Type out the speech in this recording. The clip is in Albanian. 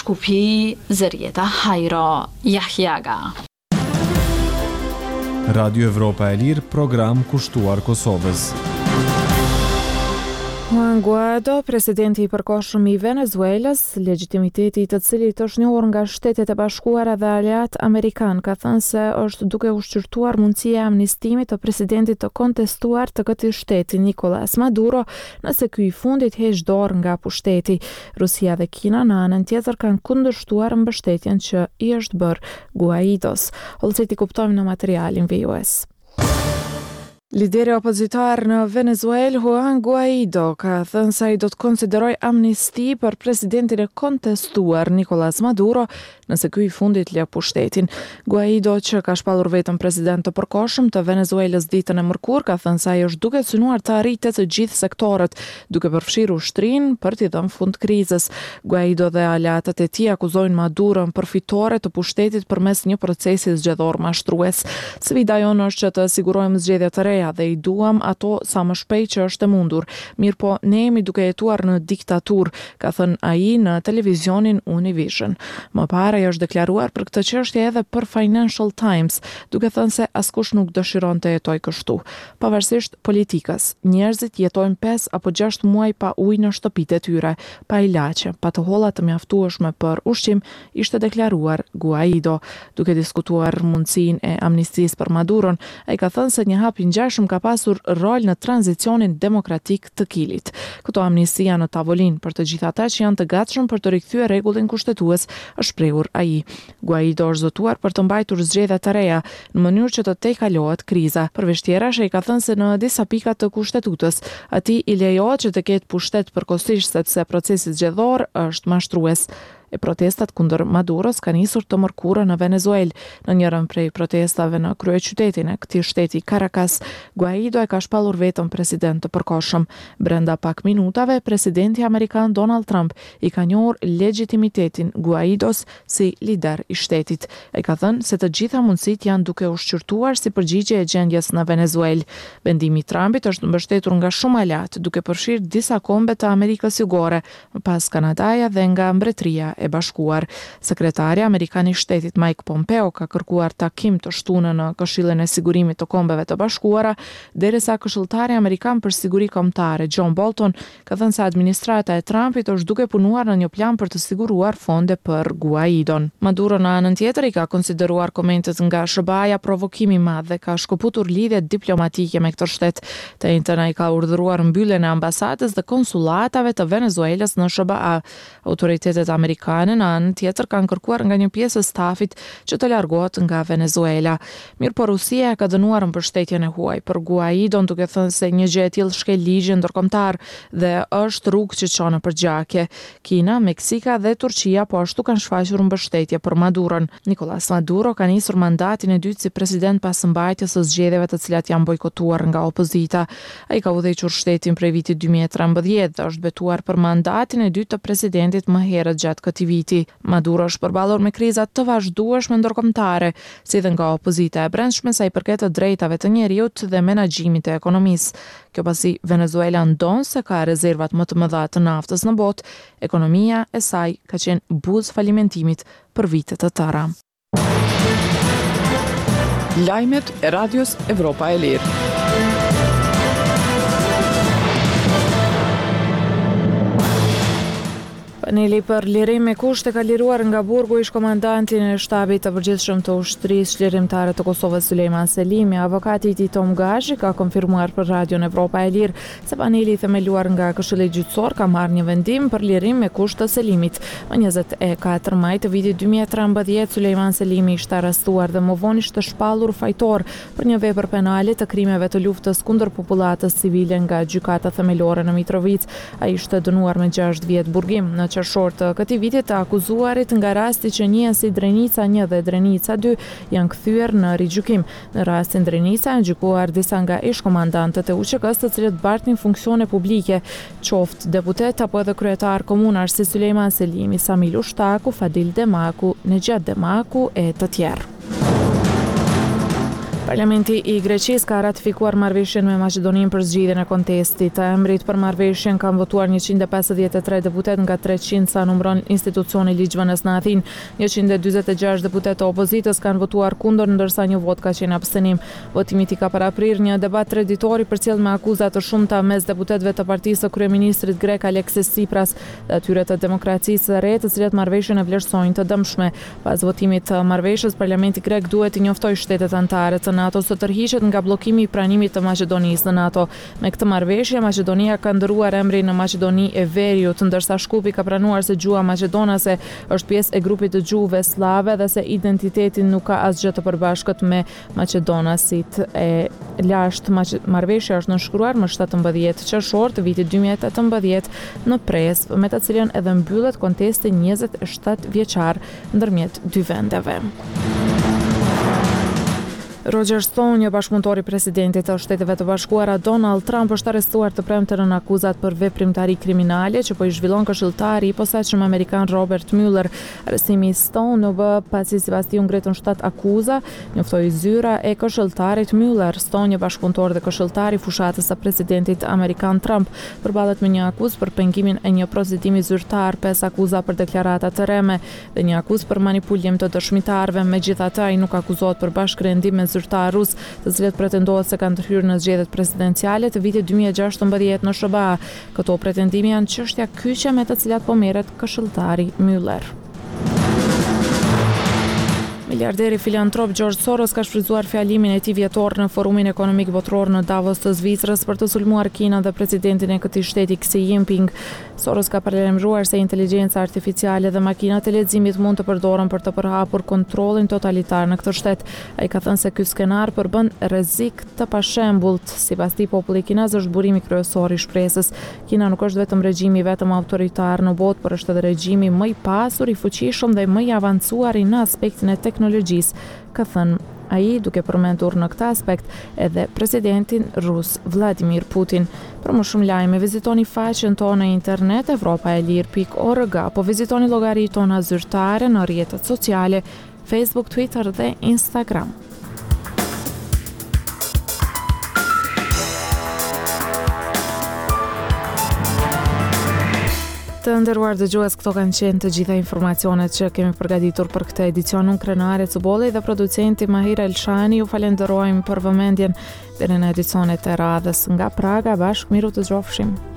Shkupi Zërieta Hajro Jahjaga. Radio Evropa e Lirë, program kushtuar Kosovës. Juan Guaido, presidenti I përkohshëm I Venezuelës, legitimiteti I të cilit është njohur nga Shtetet e Bashkuara dhe aleat amerikan, ka thënë se është duke ushqyrtuar mundësia e amnistimit të presidentit të kontestuar të këtij shteti, Nicolas Maduro, nëse ky I fundit heq dorë nga pushteti. Rusia dhe Kina në anën tjetër kanë kundërshtuar mbështetjen që I është bërë Guaidos. Hollësit I kuptojmë në materialin VOS. Lideri opozitar në Venezuelë, Juan Guaido, ka thënë se ai do të konsideroj amnisti për presidentin e kontestuar Nicolas Maduro, nëse ky I fundit lë pushtetin. Guaido, që ka shpallur vetëm president të përkohshëm të Venezuelës ditën e mërkurë, ka thënë se ai është duke synuar të arrijë të gjithë sektorët, duke përfshirë ushtrinë për t'i dhënë fund krizës. Guaido dhe aleatët e tij akuzojnë Maduron për fitore të pushtetit përmes një procesi zgjedhor mashtrues. Sfida jonë është që të sigurojmë zgjedhje të reja dhe I duam ato sa më shpejt që është e mundur. Mirë po, ne jemi duke jetuar në diktaturë, ka thënë ai në televizionin Univision. Më parë ai është deklaruar për këtë çështje edhe për Financial Times, duke thënë se askush nuk dëshiron të jetojë kështu. Pavarësisht politikës, njerëzit jetojnë 5 apo 6 muaj pa ujë në shtëpitë e tyre, pa ilaçe, pa të holla të mjaftueshme për ushqim, ishte deklaruar Guaido. Duke diskutuar mundësinë e amnistisë për Maduron, ai ka thënë se një hap I ngjashëm ka pasur rol në tranzicionin demokratik të Kilit. Këto amnistia janë në tavolinë për të gjithë ata që janë të gatshëm për të rikthyer rregullin kushtetues, është shprehur ai. Guaido është zotuar për të mbajtur zgjedhje të reja në mënyrë që të tejkalohet kriza. Përveç tjerash, ai ka thënë se në disa pika të kushtetutës, atij I lejohet që të ketë pushtet përkohësisht sepse procesi zgjedhor është mashtrues. E protestat kundër Maduros ka nisur të mërkurën në Venezuelë. Në njërën prej protestave në kryeqytetin e këtij shteti Caracas, Guaido e ka shpallur vetëm president të përkohshëm. Brenda pak minutave, presidenti amerikan Donald Trump I ka njohur legitimitetin Guaidos si lider I shtetit. Ai ka thënë se të gjitha mundësitë janë duke ushqyrtuar si përgjigje e gjendjes në Venezuelë. Vendimi I Trumpit është mbështetur nga shumë aleat, duke përfshirë disa kombe të Amerikës Jugore, më pas Kanadaja dhe nga Mbretëria e Bashkuar. Sekretari amerikan I shtetit Mike Pompeo ka kërkuar takim të shtunë në Këshillin e Sigurimit të Kombeve të Bashkuara, derisa këshilltari amerikan për siguri kombëtare John Bolton ka thënë se administrata e Trumpit është duke punuar në një plan për të siguruar fonde për Guaidon. Maduro në anën tjetër I ka konsideruar komentet nga SBA-ja provokimi I madh dhe ka shkëputur lidhje diplomatike me këtë shtet. Të njëjtën ai ka urdhëruar mbylljen e ambasadës dhe konsulatave të Venezuelës në SBA. Autoritetet amerikane në anën tjetër kanë kërkuar nga një pjesë e stafit që të largohet nga Venezuela. Mirë po Rusia ka dënuar mbështetjen e huaj për Guaidon, duke thënë se një gjë e tillë shkel ligjin ndërkombëtar dhe është rrugë që çon për gjakje. Kina, Meksika dhe Turqia po ashtu kanë shfaqur mbështetje për Maduron. Nicolas Maduro ka nisur mandatin e dytë si president pas mbajtjes së zgjedhjeve të cilat janë bojkotuar nga opozita. Ai ka udhëhequr shtetin prej vitit 2013 dhe është betuar për mandatin e dytë të presidentit më herët gjatë këtij viti. Maduro është përballur me kriza të vazhdueshme ndërkombëtare, si dhe nga opozita e brendshme sa I përket të drejtave të njerëzit dhe menaxhimit të ekonomisë. Kjo pasi Venezuela ndon se ka rezervat më të mëdha të naftës në botë, ekonomia e saj ka qenë buzë falimentimit për vite të tëra. Lajmet e Radios Evropa e Lirë. Paneli për lirim me kushte ka liruar nga burgu ish komandantin e shtabit të përgjithshëm të ushtrisë çlirimtare të Kosovës Sulejman Selimi. Avokati I tij Tom Gashi ka konfirmuar për Radion Evropa e Lirë se paneli I themeluar nga Këshilli Gjyqësor ka marrë një vendim për lirim me kusht të Selimit. Më 24 maj të vitit 2013 Sulejman Selimi ishte arrestuar dhe më vonë ishte shpallur fajtor për një vepër penale të krimeve të luftës kundër popullatës civile nga gjykata themelore në Mitrovic. Ai ishte dënuar me 6 vjet burgim. Në qershor të këtij viti të akuzuarit nga rasti që njihen si Drenica 1 dhe Drenica 2 janë kthyer në rigjykim. Në rastin Drenica janë gjykuar disa nga ish-komandantët e UÇK-s të cilët bartin funksione publike, qoftë deputet apo edhe kryetar komunar si Sulejman Selimi, Samil Ushtaku, Fadil Demaku, Nejat Demaku e të tjerë. Parlamenti I Greqisë ka ratifikuar marrëveshjen me Maqedoninë për zgjidhjen e kontestit të emrit. Për marrëveshjen kanë votuar 153 deputet nga 300 sa numëron institucioni ligjvënës në Athinë. 146 deputet të opozitës kanë votuar kundër, ndërsa një vot ka qenë abstenim. Votimi I ka paraprirë një debat traditori përcjell me akuza të shumta mes deputetëve të partisë së kryeministrit grek Aleksis Tsipras dhe atyre të demokracisë së re, të cilët marrëveshjen e vlerësojnë të dëmshme. Pas votimit të marrëveshjes, Parlamenti grek duhet të njoftojë shtetet anëtare të NATO së tërhiqet nga bllokimi I pranimit të Maqedonisë në NATO. Me këtë marrëveshje, Maqedonia ka ndëruar emrin në Maqedoni e Veriut, ndërsa Shkupi ka pranuar se gjuha maqedonase është pjesë e grupit të gjuhëve slave dhe se identiteti nuk ka asgjë të përbashkët me maqedonasit e lashtë. Marrëveshja është nënshkruar më 17 qershor të vitit 2018 në Presp, me të cilën edhe mbyllet kontesti 27 vjeçar ndërmjet dy vendeve. Roger Stone, një bashkëpunëtor I presidentit të Shteteve të Bashkuara Donald Trump, është arrestuar të premten në akuzat për veprimtari kriminale që po I zhvillon këshilltari I posaçëm amerikan Robert Mueller. Arrestimi I Stone u bë pasi sipas tij u ngritën 7 akuza, njoftoi zyra e këshilltarit Mueller. Stone, një bashkëpunëtor dhe këshilltar I fushatës së presidentit amerikan Trump, përballet me një akuzë për pengimin e një procedimi zyrtar, 5 akuza për deklarata të rreme dhe një akuzë për manipulim të dëshmitarëve. Megjithatë, ai nuk akuzohet për bashkërendim me zyrtar rus, të cilët pretendohet se kanë ndërhyrë në zgjedhjet presidenciale të vitit 2016 në SBA. Këto pretendime janë çështja kyçe me të cilat po merret këshilltari Mueller. Miliarderi filantrop George Soros ka shfrytzuar fjalimin e tij vjetor në Forumin Ekonomik Botror në Davos të Zvicrës për të sulmuar Kinën dhe presidentin e këtij shteti Xi Jinping. Soros ka paralajmëruar se inteligjenca artificiale dhe makinat e leximit mund të përdoren për të përhapur kontrollin totalitar në këtë shtet. Ai ka thënë se ky skenar përbën rrezik të pashembullt. Sipas tij, populli kinez është burimi kryesor I shpresës. Kina nuk është vetëm regjimi vetëm autoritar në botë, por është edhe regjimi më I pasur, I fuqishëm dhe më I avancuar në aspektin e teknologjisë, ka thënë ai, duke përmendur në këtë aspekt edhe presidentin rus Vladimir Putin. Për më shumë lajme, vizitoni faqen tonë në internet evropaelir.org, apo vizitoni llogaritë tona zyrtare në rrjetet sociale Facebook, Twitter dhe Instagram. Të nderuar dëgjues, këto kanë qenë të gjitha informacionet që kemi përgatitur për këtë edicion. Unë Krenare Cubolli dhe producenti Mahir Elshani ju falenderojmë për vëmendjen deri në edicionet e radhës nga Praga. Bashkë miru të gjofshim.